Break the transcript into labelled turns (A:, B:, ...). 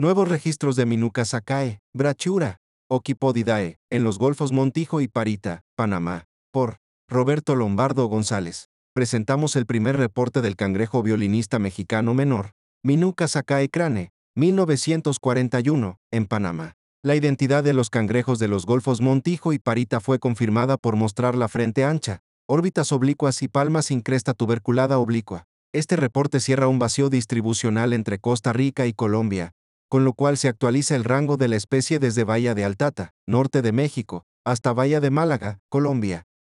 A: Nuevos registros de Minuca sacae, Brachyura, Oquipodidae, en los golfos Montijo y Parita, Panamá. Por Roberto Lombardo González. Presentamos el primer reporte del cangrejo violinista mexicano menor, Minuca sacae crane, 1941, en Panamá. La identidad de los cangrejos de los golfos Montijo y Parita fue confirmada por mostrar la frente ancha, órbitas oblicuas y palmas sin cresta tuberculada oblicua. Este reporte cierra un vacío distribucional entre Costa Rica y Colombia, con lo cual se actualiza el rango de la especie desde Bahía de Altata, norte de México, hasta Bahía de Málaga, Colombia.